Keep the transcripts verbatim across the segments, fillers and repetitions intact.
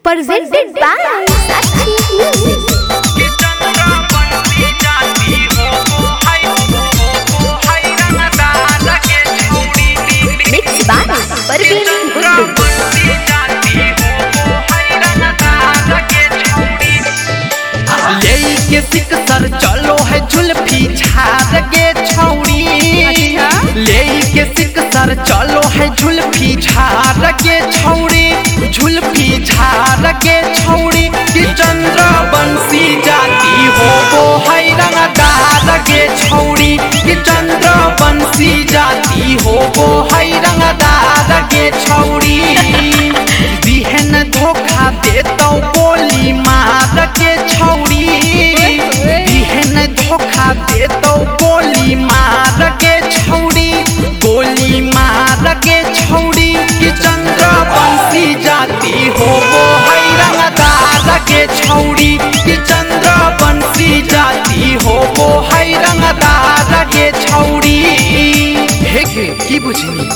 presented by Sakshi Music. Mixed by Parveen Guddu. के सिक सर चलो है झुलफी झाड़ के छौड़ी ले के सिक सर चलो है झुलफी झाड़ के छौड़ी झुलफी झाड़ के छौड़ी कि चंद्र बंसी जाती हो वो है रंगदार के छौड़ी कि चंद्र बंसी जाती हो वो है रंगदार के छौड़ी दिहन धोखा देता बोली मार के छौड़ी धोखा दे तो गोली मार के छौड़ी गोली मार के छौड़ी कि चंद्र बंसी जाती हो वो है रंगदार के छौड़ी कि चंद्र बंसी जाती हो वो है रंगदार के छौड़ी हे के की बुझनी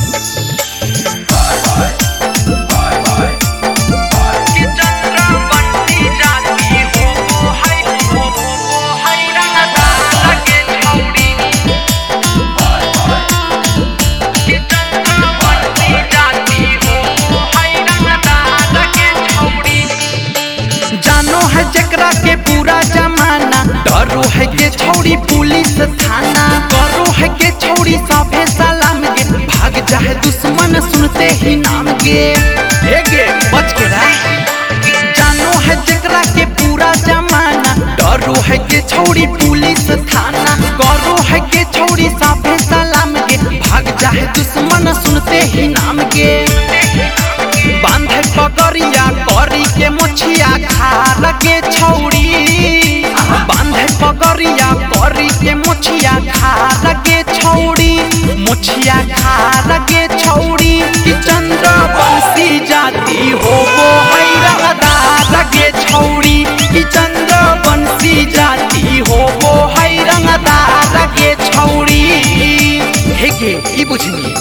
जकरा के पूरा जमाना डरो है के छौड़ी पुलिस थाना करो है के छौड़ी साफे सलाम गे भाग जाए दुश्मन सुनते ही नाम गे हे गे बच के रह जानो है जकरा के पूरा जमाना डरो है के छौड़ी पुलिस थाना करो है के छौड़ी साफे सलाम गे भाग जाए दुश्मन सुनते ही नाम गे बांधे पगड़िया करी के मोछिया खार के छौड़ी बांधे पगड़िया करी के मोछिया खार के छौड़ी मोछिया खार के छौड़ी कि चंद्र बंसी जाती हो वो है रंगदार के छौड़ी कि चंद्र बंसी जाती हो वो है रंगदार के छौड़ी हे के की बुझनी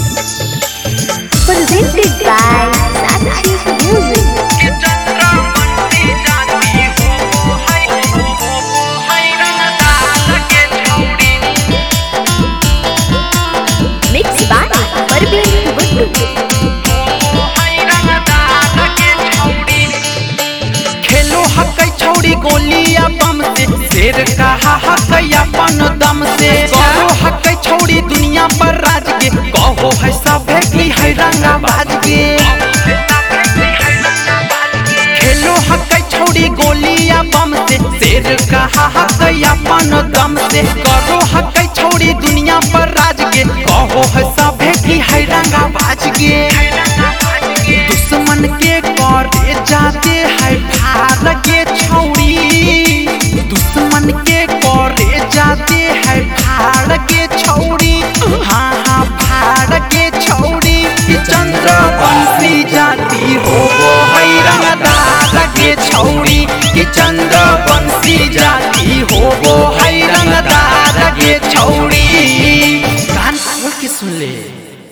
Presented by Sakshi Music. Mixed by Parveen Guddu. खेलो हकै छौड़ी गोलिया बम से शेर कहा हकै अपन दम से कहो हकै छौड़ी दुनिया पर राज के कहो है सब की है रंगा बाज के खेलो हकै छौड़ी गोलिया बम से शेर कहा हकै अपन दम से करो हकै छौड़ी दुनिया पर राज के कहो है सब की है रंगा बाज के दुश्मन के करे जाते है फाड़ के छौड़ी दुश्मन के करे जाते है फाड़ के छौड़ी हाँ हाँ फाड़ के छौड़ी कि चंद्र बंसी जाती हो वो है रंगदार के छौड़ी कि चंद्र बंसी जाती हो वो है रंगदार के छौड़ी कान खोल के सुन ले।